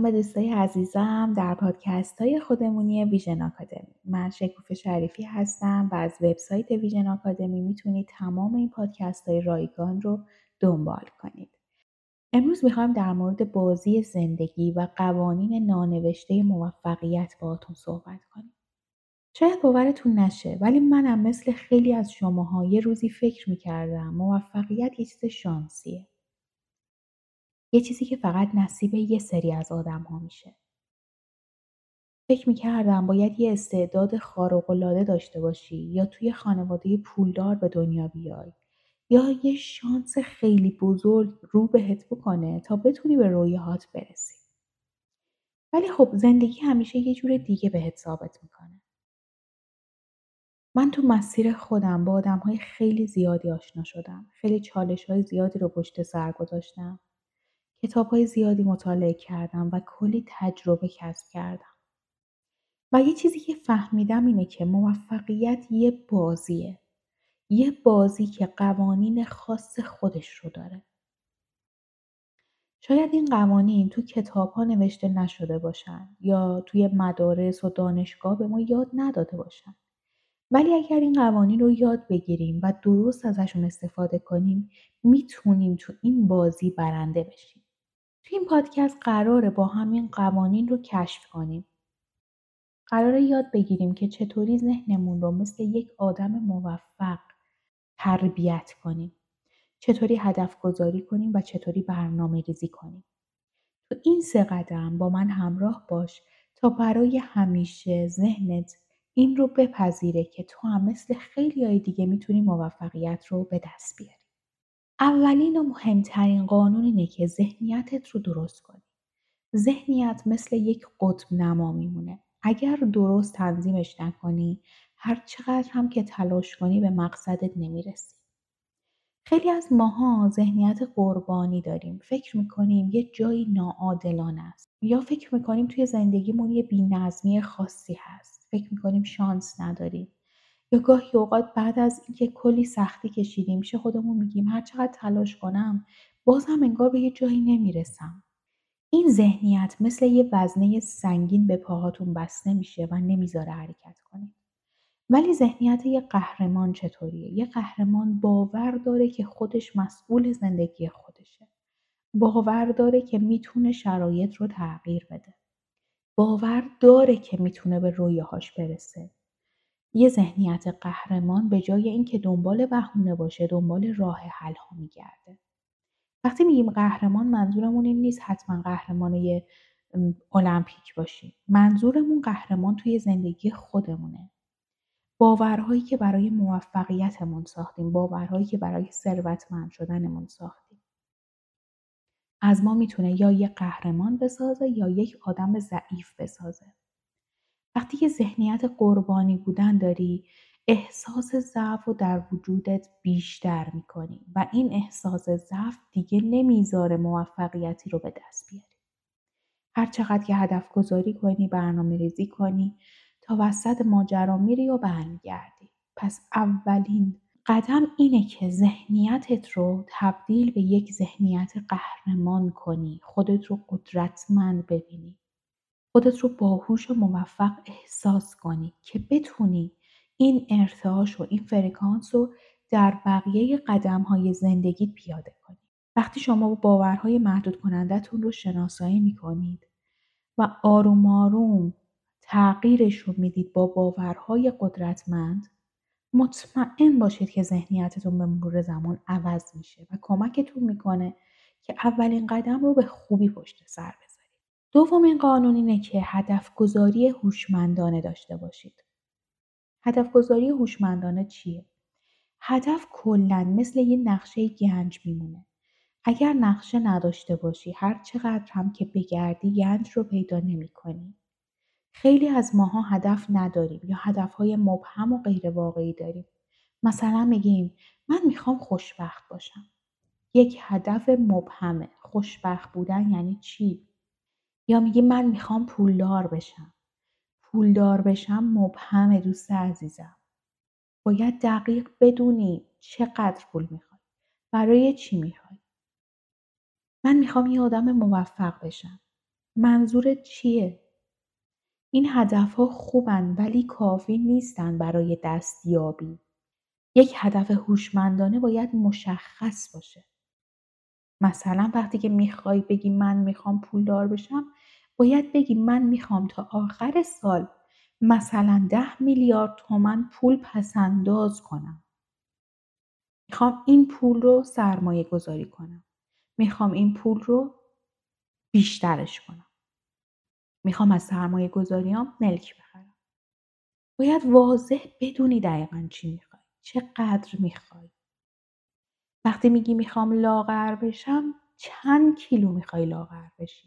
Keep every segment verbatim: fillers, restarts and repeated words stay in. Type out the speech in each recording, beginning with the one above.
سلام به دوستای عزیزم در پادکست های خودمونی ویژن آکادمی. من شکوفه شریفی هستم و از وبسایت ویژن آکادمی میتونید تمام این پادکست های رایگان رو دنبال کنید. امروز میخوایم در مورد بازی زندگی و قوانین نانوشته موفقیت باهاتون صحبت کنیم. شاید باورتون نشه ولی منم مثل خیلی از شماها یه روزی فکر میکردم موفقیت یه چیز شانسیه. یه چیزی که فقط نصیب یه سری از آدم ها میشه. فکر میکردم باید یه استعداد خارق‌العاده داشته باشی یا توی خانواده پولدار به دنیا بیای یا یه شانس خیلی بزرگ رو بهت بکنه تا بتونی به رویاهات برسی. ولی خب زندگی همیشه یه جور دیگه بهت ثابت میکنه. من تو مسیر خودم با آدم‌های خیلی زیادی آشنا شدم. خیلی چالش‌های زیادی رو پشت سر گذاشتم. کتاب‌های زیادی مطالعه کردم و کلی تجربه کسب کردم. و یه چیزی که فهمیدم اینه که موفقیت یه بازیه. یه بازی که قوانین خاص خودش رو داره. شاید این قوانین تو کتاب‌ها نوشته نشده باشن یا توی مدارس و دانشگاه به ما یاد نداده باشن. ولی اگر این قوانین رو یاد بگیریم و درست ازشون استفاده کنیم میتونیم تو این بازی برنده بشیم. تو این پادکست قراره با همین قوانین رو کشف کنیم. قراره یاد بگیریم که چطوری ذهنمون رو مثل یک آدم موفق تربیت کنیم. چطوری هدف گذاری کنیم و چطوری برنامه ریزی کنیم. تو این سه قدم با من همراه باش تا برای همیشه ذهنت این رو بپذیره که تو هم مثل خیلی های دیگه میتونی موفقیت رو به دست بیاری. اولین و مهمترین قانون اینه که ذهنیتت رو درست کنی. ذهنیت مثل یک قطب نما میمونه. اگر درست تنظیمش نکنی، هر چقدر هم که تلاش کنی به مقصدت نمیرسی. خیلی از ماها ذهنیت قربانی داریم. فکر میکنیم یه جایی ناعادلانه است. یا فکر میکنیم توی زندگیمون یه بی‌نظمی خاصی هست. فکر میکنیم شانس نداریم. یا گاهی اوقات بعد از اینکه کلی سختی کشیدیم میشه خودمون میگیم هر چقدر تلاش کنم بازم انگار به یه جایی نمیرسم. این ذهنیت مثل یه وزنه سنگین به پاهاتون بسته میشه و نمیذاره حرکت کنید. ولی ذهنیت یه قهرمان چطوریه؟ یه قهرمان باور داره که خودش مسئول زندگی خودشه. باور داره که میتونه شرایط رو تغییر بده. باور داره که میتونه به رویاهاش برسه. یه ذهنیت قهرمان به جای اینکه دنبال بهونه باشه دنبال راه حل ها میگرده. وقتی میگیم قهرمان منظورمون این نیست حتما قهرمان یه المپیک باشیم. منظورمون قهرمان توی زندگی خودمونه. باورهایی که برای موفقیتمون ساختیم، باورهایی که برای ثروتمند شدنمون ساختیم. از ما میتونه یا یک قهرمان بسازه یا یک آدم ضعیف بسازه. وقتی که ذهنیت قربانی بودن داری، احساس ضعف رو در وجودت بیشتر میکنی و این احساس ضعف دیگه نمیذاره موفقیتی رو به دست بیاری. هر چقدر که هدف گذاری کنی، برنامه ریزی کنی، تا وسط ماجرا میری و برمیگردی. پس اولین قدم اینه که ذهنیتت رو تبدیل به یک ذهنیت قهرمان کنی. خودت رو قدرتمند ببینی. خودت رو باهوش و موفق احساس کنی که بتونی این ارتعاش و این فرکانس رو در بقیه قدم‌های زندگیت پیاده کنی. وقتی شما باورهای محدود کنندتون رو شناسایی می‌کنید و آروم آروم تغییرش رو میدید با باورهای قدرتمند، مطمئن باشید که ذهنیتتون به مرور زمان عوض میشه و کمکتون میکنه که اولین قدم رو به خوبی پشت سر بذارید. دومین قانون اینه که هدف گذاری هوشمندانه داشته باشید. هدف گذاری هوشمندانه چیه؟ هدف کلاً مثل یه نقشه گنج میمونه. اگر نقشه نداشته باشی هر چقدر هم که بگردی گنج رو پیدا نمی کنی. خیلی از ماها هدف نداریم یا هدفهای مبهم و غیر واقعی داریم. مثلا میگیم من میخوام خوشبخت باشم. یک هدف مبهمه. خوشبخت بودن یعنی چی؟ یا میگیم من میخوام پولدار بشم. پولدار بشم مبهمه دوست عزیزم. باید دقیق بدونی چقدر پول میخوای. برای چی میخوای؟ من میخوام یه آدم موفق بشم. منظورت چیه؟ این هدف‌ها خوبن ولی کافی نیستن برای دستیابی. یک هدف هوشمندانه باید مشخص باشه. مثلا وقتی که میخوای بگی من میخوام پولدار بشم، باید بگی من میخوام تا آخر سال مثلا ده میلیارد تومان پول پسنداز کنم. میخوام این پول رو سرمایه گذاری کنم. میخوام این پول رو بیشترش کنم. میخوام از سرمایه گذاریام ملک بخرم. باید واضح بدونی دقیقا چی میخوای. چقدر میخوای. وقتی میگی میخوام لاغر بشم، چند کیلو میخوای لاغر بشی؟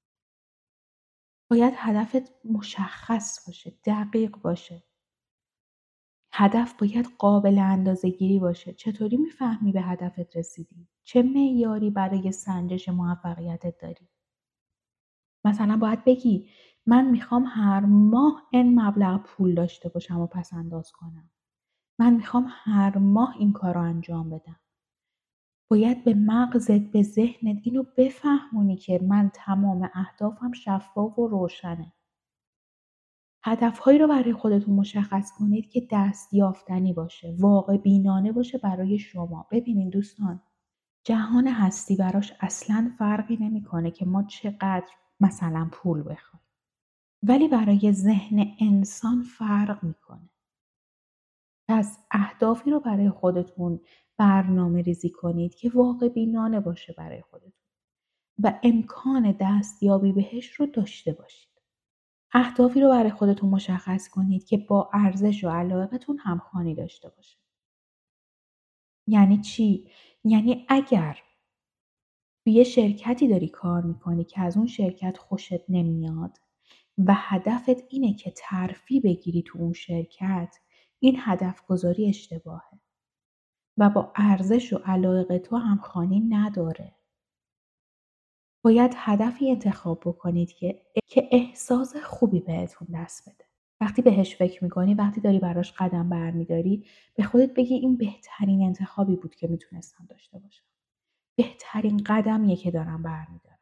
باید هدفت مشخص باشه، دقیق باشه. هدف باید قابل اندازه‌گیری باشه. چطوری میفهمی به هدفت رسیدی؟ چه معیاری برای سنجش موفقیتت داری؟ مثلا باید بگی من میخوام هر ماه این مبلغ پول داشته باشم و پس انداز کنم. من میخوام هر ماه این کار رو انجام بدم. باید به مغزت، به ذهنت اینو بفهمونی که من تمام اهدافم شفاف و روشنه. هدفهایی رو برای خودتون مشخص کنید که دستیافتنی باشه، واقع بینانه باشه برای شما. ببینین دوستان، جهان هستی براش اصلا فرقی نمیکنه که ما چقدر مثلا پول بخوایم. ولی برای ذهن انسان فرق میکنه. پس اهدافی رو برای خودتون برنامه ریزی کنید که واقع بینانه باشه برای خودتون و امکان دستیابی بهش رو داشته باشید. اهدافی رو برای خودتون مشخص کنید که با ارزش و علاقتون همخوانی داشته باشه. یعنی چی؟ یعنی اگر توی یه شرکتی داری کار میکنی که از اون شرکت خوشت نمیاد و هدفت اینه که ترفیع بگیری تو اون شرکت، این هدف گذاری اشتباهه و با ارزش و علاقه تو همخوانی نداره. باید هدفی انتخاب بکنید که که احساس خوبی بهتون دست بده. وقتی بهش فکر میکنی، وقتی داری براش قدم برمیداری، به خودت بگی این بهترین انتخابی بود که میتونستم داشته باشم. بهترین قدمیه که دارم برمیدارم.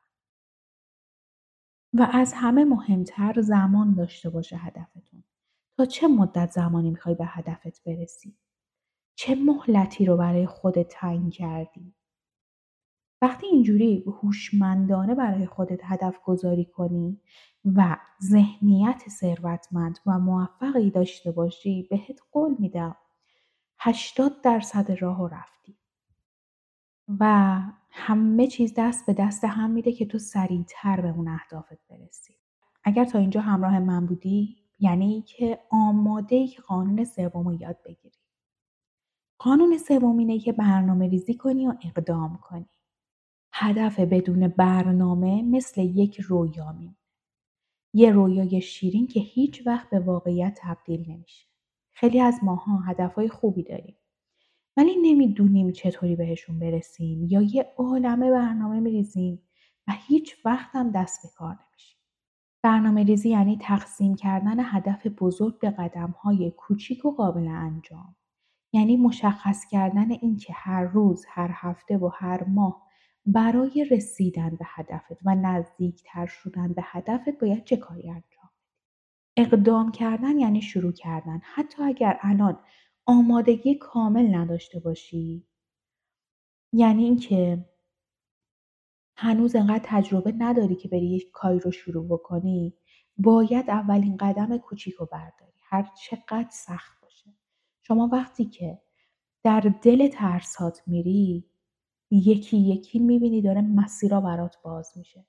و از همه مهمتر زمان داشته باشه هدفتون. تا چه مدت زمانی میخوای به هدفت برسی؟ چه مهلتی رو برای خودت تعیین کردی؟ وقتی اینجوری هوشمندانه برای خودت هدف گذاری کنی و ذهنیت ثروتمند و موفقی داشته باشی، بهت قول میدم هشتاد درصد راهو رفتی و همه چیز دست به دست هم میده که تو سریعتر به اون اهدافت برسی. اگر تا اینجا همراه من بودی، یعنی که آماده‌ای که قانون سوم رو یاد بگیری. قانون سوم اینه که برنامه ریزی کنی و اقدام کنی. هدف بدون برنامه مثل یک رویا میمونه. یه رویای شیرین که هیچ وقت به واقعیت تبدیل نمیشه. خیلی از ماها هدفهای خوبی داریم. ولی نمیدونیم چطوری بهشون برسیم یا یه عالمه برنامه میریزیم و هیچ وقت هم دست به کار نمیشیم. برنامه ریزی یعنی تقسیم کردن هدف بزرگ به قدم‌های کوچیک و قابل انجام. یعنی مشخص کردن این که هر روز، هر هفته و هر ماه برای رسیدن به هدفت و نزدیکتر شدن به هدفت باید چه کاری انجام. اقدام کردن یعنی شروع کردن. حتی اگر الان آمادگی کامل نداشته باشی، یعنی اینکه هنوز انقدر تجربه نداری که بری یک کاری رو شروع بکنی، باید اولین قدم کوچیک رو برداری. هر چقدر سخت باشه. شما وقتی که در دل ترسات میری، یکی یکی میبینی داره مسیرها برات باز میشه.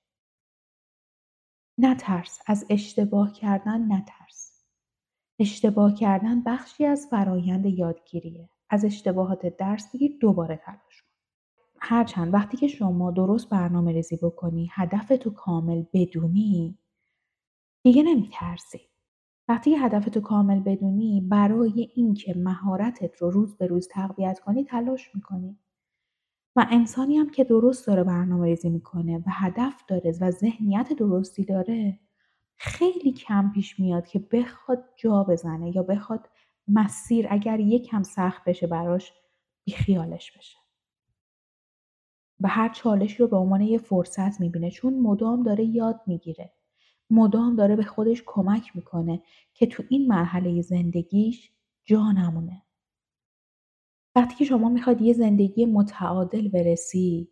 نترس، از اشتباه کردن نترس. اشتباه کردن بخشی از فرایند یادگیریه. از اشتباهات درس بگیر، دوباره تلاش کن. هرچند وقتی که شما درست برنامه ریزی بکنی، هدفتو کامل بدونی، دیگه نمیترسی. وقتی که هدفتو کامل بدونی، برای اینکه مهارتت رو روز به روز تقویت کنی تلاش میکنی. و انسانی هم که درست داره برنامه ریزی میکنه و هدف داره و ذهنیت درستی داره، خیلی کم پیش میاد که بخواد جا بزنه یا بخواد مسیر اگر یکم سخت بشه براش بیخیالش بشه. و هر چالشی رو به عنوان یه فرصت می‌بینه، چون مدام داره یاد می‌گیره. مدام داره به خودش کمک می‌کنه که تو این مرحله زندگیش جا نمونه. وقتی که شما میخواد یه زندگی متعادل برسی،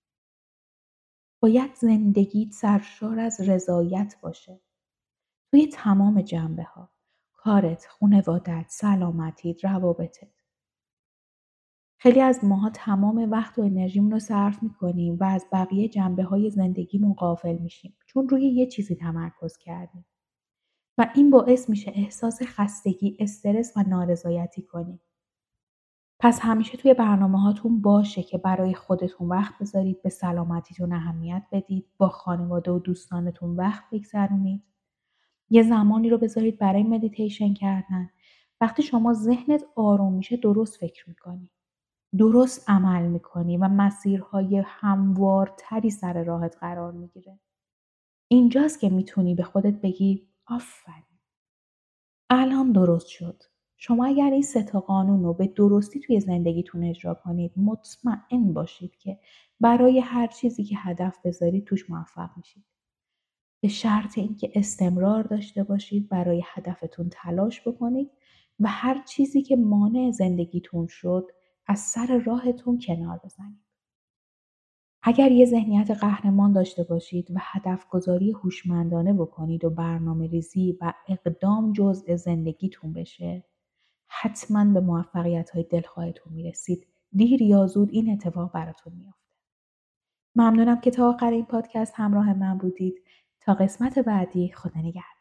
باید زندگیت سرشار از رضایت باشه. توی تمام جنبه‌ها. کارت، خونوادت، سلامتیت، روابطت. خیلی از ماها تمام وقت و انرژیمون رو صرف می‌کنیم و از بقیه جنبه‌های زندگیمون غافل میشیم، چون روی یه چیزی تمرکز کردیم. و این باعث میشه احساس خستگی، استرس و نارضایتی کنیم. پس همیشه توی برنامه‌هاتون باشه که برای خودتون وقت بذارید، به سلامتیتون اهمیت بدید، با خانواده و دوستانتون وقت بگذرونید. یه زمانی رو بذارید برای مدیتیشن کردن. وقتی شما ذهنت آروم میشه درست فکر میکنی. درست عمل میکنی و مسیرهای هموارتری سر راهت قرار میگیره. اینجاست که میتونی به خودت بگی آفرین. الان درست شد. شما اگر این سه تا قانون رو به درستی توی زندگیتون اجرا کنید، مطمئن باشید که برای هر چیزی که هدف بذارید توش موفق میشید. به شرط اینکه استمرار داشته باشید، برای هدفتون تلاش بکنید و هر چیزی که مانع زندگیتون شد، از سر راهتون کنار بزنید. اگر یه ذهنیت قهرمان داشته باشید و هدف گذاری هوشمندانه بکنید و برنامه ریزی و اقدام جزء زندگیتون بشه، حتما به موفقیت‌های دلخواهتون میرسید. دیر یا زود این اتفاق براتون میافته. ممنونم که تا آخر این پادکست همراه من بودید. تا قسمت بعدی، خدا نگهدار.